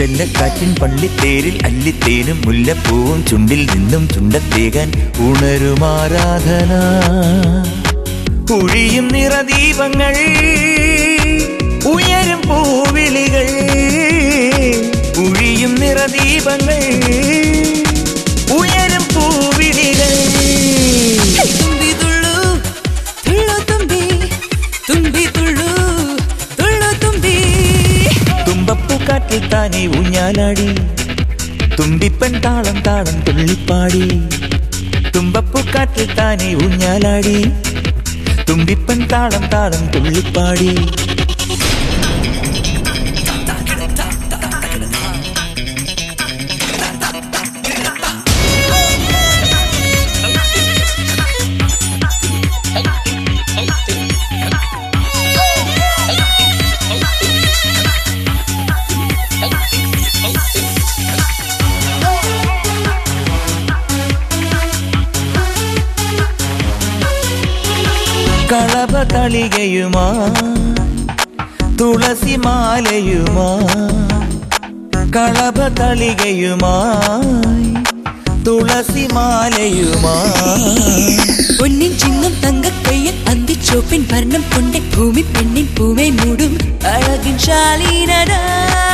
ചെല്ലക്കാറ്റിൻ പള്ളിത്തേരിൽ അല്ലിത്തേനും മുല്ലപ്പൂവും ചുണ്ടിൽ നിന്നും ചുണ്ടത്തേകാൻ ഉണരുമാരാധന. ഒഴിയും നിറദീപങ്ങൾ ഉയരും പൂവിളികൾ, ഒഴിയും നിറദീപങ്ങൾ ഉയരും പൂവിളികൾ. തുമ്പി തുള്ളു തുള്ളു തുമ്പി, തുമ്പി തുള്ളു തുള്ളു തുമ്പി. തുമ്പപ്പൂക്കാറ്റിൽ താനേ ഊഞ്ഞാലാടി, തുമ്പിപ്പൻ താളം താളം തുള്ളിപ്പാടി. തുമ്പപ്പൂക്കാറ്റിൽ താനേ ഊഞ്ഞാലാടി, തുമ്പിപ്പൻ താളം താളം തുള്ളിപ്പാടി. കളഭ തളികയുമാ തുളസിമാലയുമാ, കളഭ തളികയുമായി തുളസിമാലയുമാ. പൊന്നിൻ ചിങ്ങം തങ്കക്കയ്യൻ അന്തിച്ചോപ്പിൻ വർണ്ണം കൊണ്ട ഭൂമി പെണ്ണിൻ പൂവെ മൂടും അഴകിൻ ശാലീനത.